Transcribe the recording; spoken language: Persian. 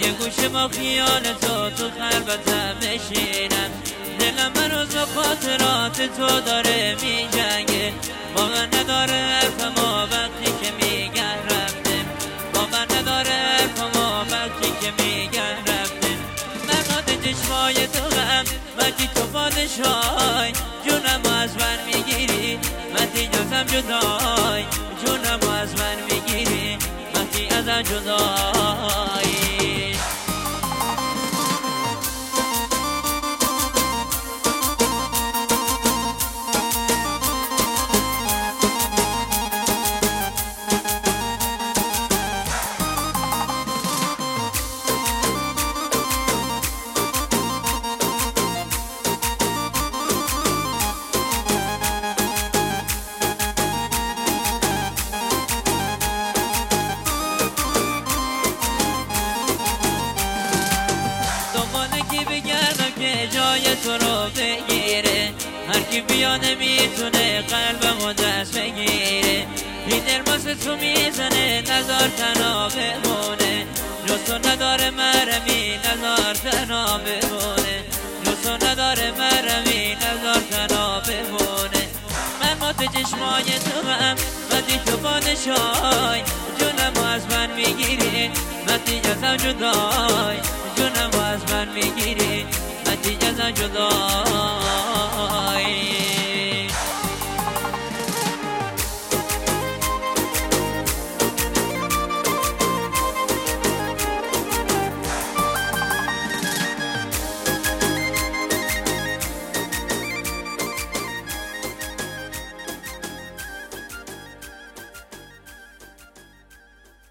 یه گوشه با خیال تو خلوتم بشینم. دلم من روز با خاطرات تو داره می جنگه. باور نداره حرف ما وقتی که میگن رفتیم. باور نداره حرف ما وقتی که میگن رفتیم. نقاد چشمای تو غم وقتی تو پادشای، جونم از من میگیری وقتی ازم جدای. جونم از من میگیری وقتی ازم جدای. جای تو رو بگیره، هر کی بیا نمیتونه قلبمو دست بگیره. این دل واسه تو میزنه نزار تنها بمونه. جز تو نداره مرمی نزار تنها بمونه. جز تو نداره مرمی نزار تنها بمونه. من مات چشمای تو هم وقتی تو پادشای، جونمو از من میگیری وقتی ازم جدای. جونمو از من میگیری وقتی ازم جدای.